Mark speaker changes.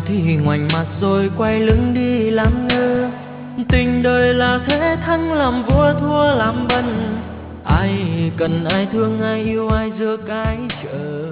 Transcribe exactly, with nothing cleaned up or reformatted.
Speaker 1: nào thì ngoảnh mặt rồi quay lưng đi làm ngơ. Tình đời là thế, thắng làm vua thua làm bần, ai cần ai thương ai yêu ai giữa cái chợ.